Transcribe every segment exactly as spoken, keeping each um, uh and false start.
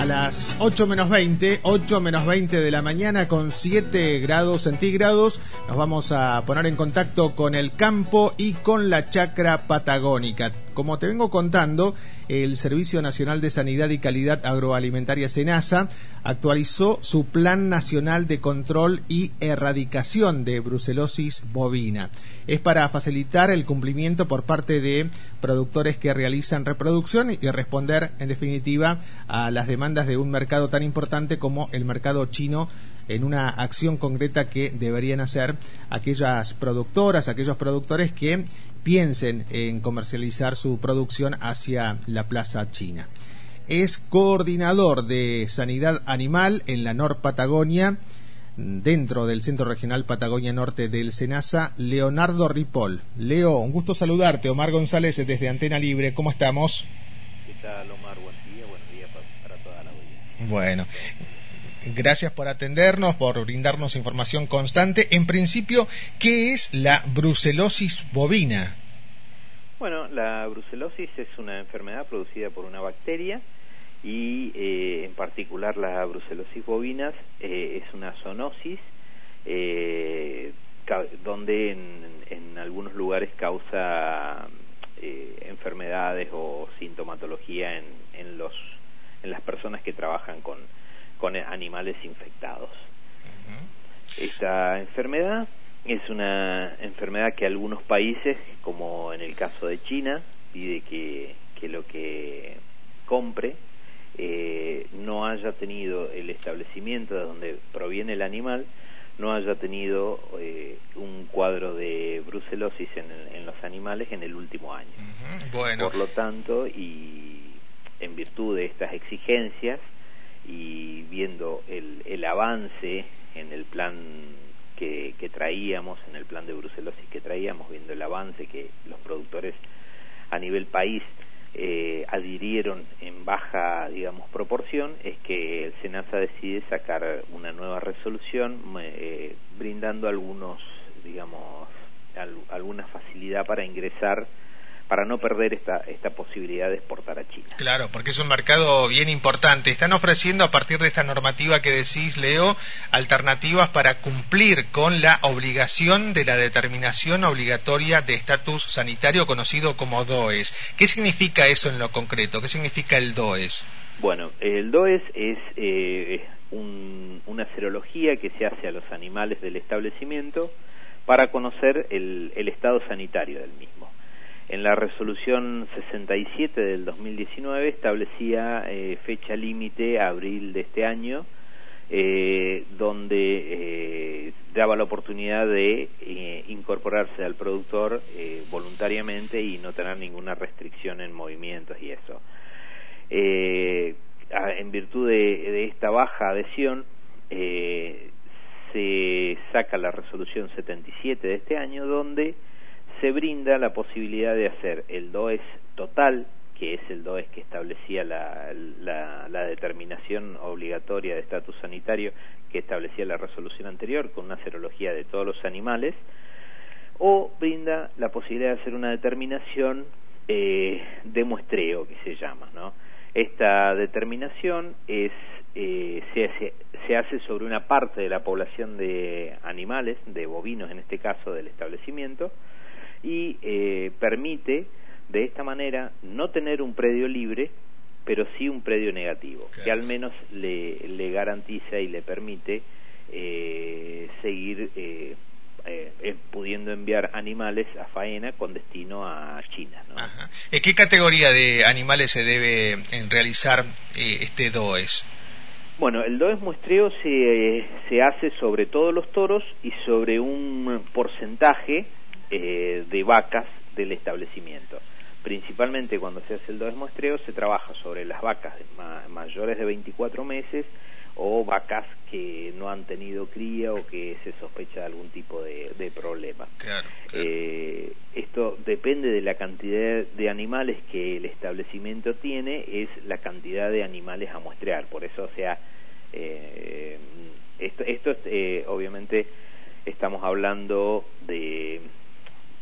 las ocho menos veinte, ocho menos veinte de la mañana con siete grados centígrados. Nos vamos a poner en contacto con el campo y con la chacra patagónica. Como te vengo contando, el Servicio Nacional de Sanidad y Calidad Agroalimentaria SENASA actualizó su Plan Nacional de Control y Erradicación de Brucelosis bovina. Es para facilitar el cumplimiento por parte de productores que realizan reproducción y responder, en definitiva, a las demandas de un mercado tan importante como el mercado chino, en una acción concreta que deberían hacer aquellas productoras, aquellos productores que piensen en comercializar su producción hacia la plaza china. Es coordinador de Sanidad Animal en la Nor Patagonia, dentro del Centro Regional Patagonia Norte del SENASA, Leonardo Ripoll. Leo, un gusto saludarte. Omar González desde Antena Libre. ¿Cómo estamos? ¿Qué tal, Omar? Buen día, buenos días para, para toda la audiencia. Bueno, gracias por atendernos, por brindarnos información constante. En principio, ¿qué es la brucelosis bovina? Bueno, la brucelosis es una enfermedad producida por una bacteria y eh, en particular la brucelosis bovinas eh, es una zoonosis eh, donde en, en algunos lugares causa eh, enfermedades o sintomatología en, en, los, en las personas que trabajan con con animales infectados. Uh-huh. Esta enfermedad es una enfermedad que algunos países, como en el caso de China, pide que, que lo que compre eh, no haya tenido el establecimiento de donde proviene el animal, no haya tenido eh, un cuadro de brucelosis en, en los animales en el último año. Uh-huh. Bueno. Por lo tanto, y en virtud de estas exigencias, y viendo el, el avance en el plan que, que traíamos, en el plan de brucelosis que traíamos, viendo el avance que los productores a nivel país eh, adhirieron en baja, digamos, proporción, es que el SENASA decide sacar una nueva resolución eh, brindando algunos, digamos, al, alguna facilidad para ingresar, para no perder esta esta posibilidad de exportar a China. Claro, porque es un mercado bien importante. Están ofreciendo, a partir de esta normativa que decís, Leo, alternativas para cumplir con la obligación de la determinación obligatoria de estatus sanitario conocido como D O E S. ¿Qué significa eso en lo concreto? ¿Qué significa el D O E S? Bueno, el D O E S es eh, un, una serología que se hace a los animales del establecimiento para conocer el, el estado sanitario del mismo. En la resolución sesenta y siete del dos mil diecinueve establecía eh, fecha límite a abril de este año, eh, donde eh, daba la oportunidad de eh, incorporarse al productor eh, voluntariamente y no tener ninguna restricción en movimientos y eso. Eh, en virtud de, de esta baja adhesión, eh, se saca la resolución setenta y siete de este año, donde se brinda la posibilidad de hacer el D O E S total, que es el D O E S que establecía la, la, la determinación obligatoria de estatus sanitario que establecía la resolución anterior, con una serología de todos los animales, o brinda la posibilidad de hacer una determinación eh, de muestreo, que se llama, ¿no? Esta determinación es eh, se, hace, se hace sobre una parte de la población de animales, de bovinos en este caso, del establecimiento, y eh, permite de esta manera no tener un predio libre, pero sí un predio negativo, claro, que al menos le, le garantiza y le permite eh, seguir eh, eh, pudiendo enviar animales a faena con destino a China, ¿no? Ajá. ¿En qué categoría de animales se debe en realizar eh, este D O E S? Bueno, el D O E S muestreo se, se hace sobre todos los toros y sobre un porcentaje Eh, de vacas del establecimiento. Principalmente cuando se hace el D O E S muestreo se trabaja sobre las vacas ma mayores de veinticuatro meses o vacas que no han tenido cría o que se sospecha de algún tipo de, de problema. Claro, claro. Eh, esto depende de la cantidad de animales que el establecimiento tiene, es la cantidad de animales a muestrear. Por eso, o sea, eh, esto, esto eh, obviamente estamos hablando de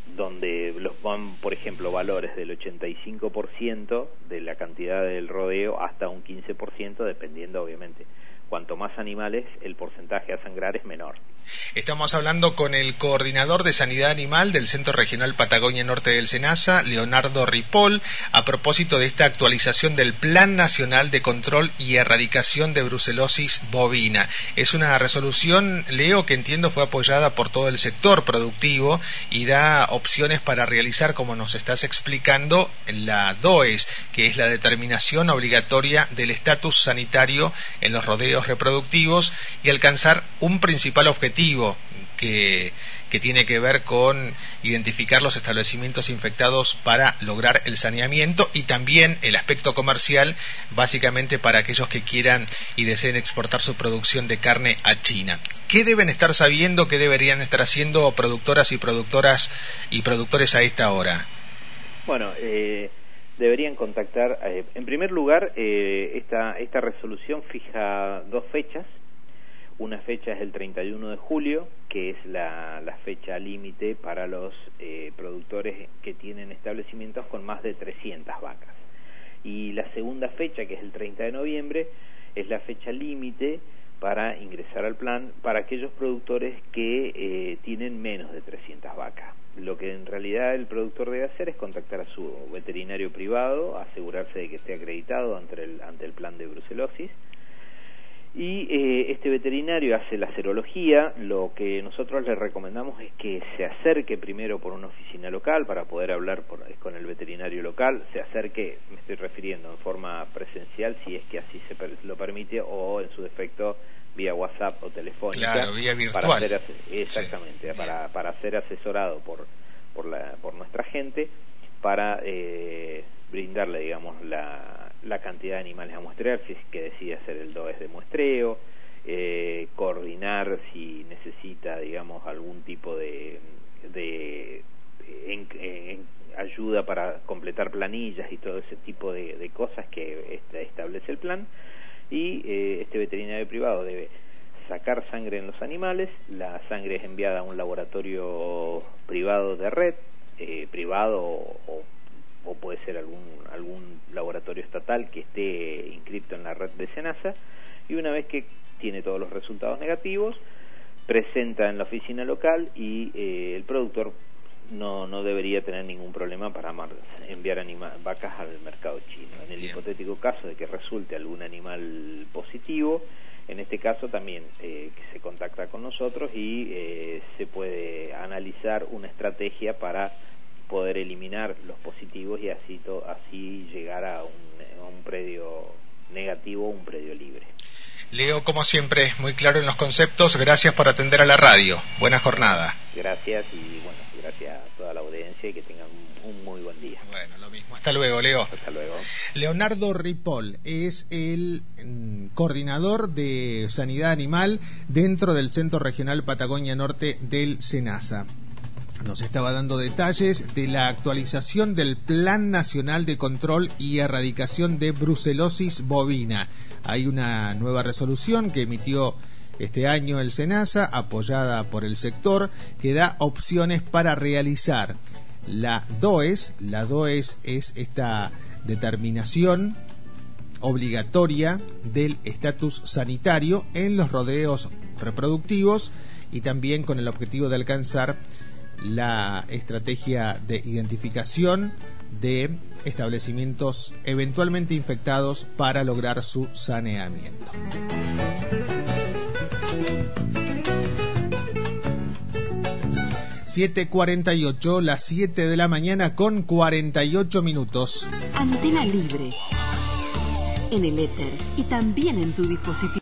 donde los van, por ejemplo, valores del ochenta y cinco por ciento de la cantidad del rodeo hasta un quince por ciento, dependiendo obviamente. Cuanto más animales, el porcentaje a sangrar es menor. Estamos hablando con el coordinador de Sanidad Animal del Centro Regional Patagonia Norte del SENASA, Leonardo Ripoll, a propósito de esta actualización del Plan Nacional de Control y Erradicación de Brucelosis Bovina. Es una resolución, Leo, que entiendo fue apoyada por todo el sector productivo y da opciones para realizar, como nos estás explicando, la DOES, que es la determinación obligatoria del estatus sanitario en los rodeos reproductivos, y alcanzar un principal objetivo que, que tiene que ver con identificar los establecimientos infectados para lograr el saneamiento, y también el aspecto comercial, básicamente para aquellos que quieran y deseen exportar su producción de carne a China. ¿Qué deben estar sabiendo, qué deberían estar haciendo productoras y productoras y productores a esta hora? Bueno, eh... deberían contactar, eh, en primer lugar, eh, esta, esta resolución fija dos fechas. Una fecha es el treinta y uno de julio, que es la, la fecha límite para los eh, productores que tienen establecimientos con más de trescientas vacas. Y la segunda fecha, que es el treinta de noviembre, es la fecha límite para ingresar al plan para aquellos productores que eh, tienen menos de trescientas vacas. Lo que en realidad el productor debe hacer es contactar a su veterinario privado, asegurarse de que esté acreditado ante el, ante el plan de brucelosis, y eh, este veterinario hace la serología. Lo que nosotros le recomendamos es que se acerque primero por una oficina local para poder hablar por, con el veterinario local, se acerque, me estoy refiriendo en forma presencial, si es que así se per, lo permite, o en su defecto vía WhatsApp o telefónica. Claro, vía virtual. Para ser, exactamente, sí. para, para ser asesorado por, por, la, por nuestra gente, para eh, brindarle, digamos, la, la cantidad de animales a muestrear, si es que decide hacer el DOES de muestreo, eh, coordinar si necesita, digamos, algún tipo de, de en, en, ayuda para completar planillas y todo ese tipo de, de cosas que establece el plan. Y eh, este veterinario privado debe sacar sangre en los animales. La sangre es enviada a un laboratorio privado de red, eh, privado o, o puede ser algún algún laboratorio estatal que esté inscripto en la red de SENASA, y una vez que tiene todos los resultados negativos, presenta en la oficina local, y eh, el productor no no debería tener ningún problema para enviar anima, vacas al mercado chino. En el Bien. hipotético caso de que resulte algún animal positivo, en este caso también eh, que se contacta con nosotros y eh, se puede analizar una estrategia para poder eliminar los positivos y así to, así llegar a un, a un predio negativo, un predio libre. Leo, como siempre, muy claro en los conceptos. Gracias por atender a la radio. Buena jornada. Gracias, y bueno, gracias a toda la audiencia y que tengan un, un muy buen día. Bueno, lo mismo. Hasta luego, Leo. Hasta luego. Leonardo Ripoll es el mm, coordinador de Sanidad Animal dentro del Centro Regional Patagonia Norte del SENASA. Nos estaba dando detalles de la actualización del Plan Nacional de Control y Erradicación de Brucelosis Bovina. Hay una nueva resolución que emitió este año el SENASA, apoyada por el sector, que da opciones para realizar la DOES. La DOES es esta determinación obligatoria del estatus sanitario en los rodeos reproductivos, y también con el objetivo de alcanzar la estrategia de identificación de establecimientos eventualmente infectados para lograr su saneamiento. siete cuarenta y ocho, las siete de la mañana con cuarenta y ocho minutos. Antena Libre, en el éter y también en tu dispositivo.